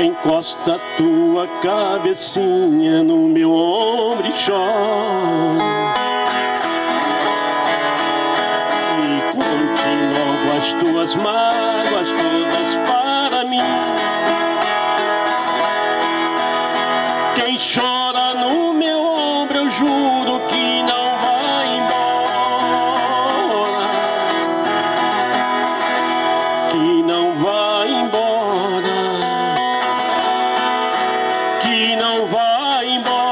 Encosta tua cabecinha no meu ombro e chora. E conte logo as tuas mágoas todas para mim. Quem chora no meu ombro, eu juro que não vai embora. Que não vai embora. Que não vai embora.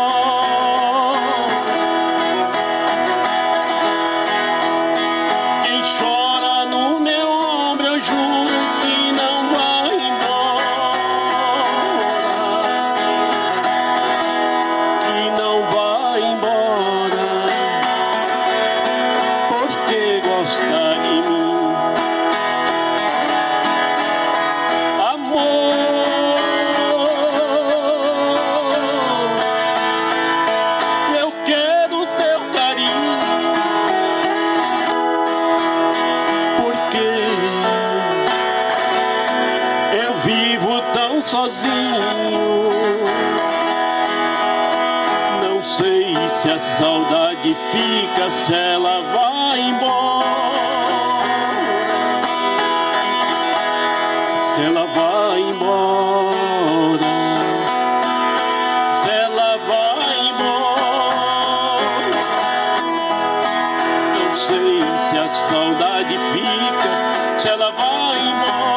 Quem chora no meu ombro, eu juro que não vai embora. Que não vai embora, porque gosta de mim. Amor, eu quero teu carinho, porque eu vivo tão sozinho. Não sei se a saudade fica, se ela vai embora. Se ela vai embora. Se ela vai embora. Não sei se a saudade fica, se ela vai embora.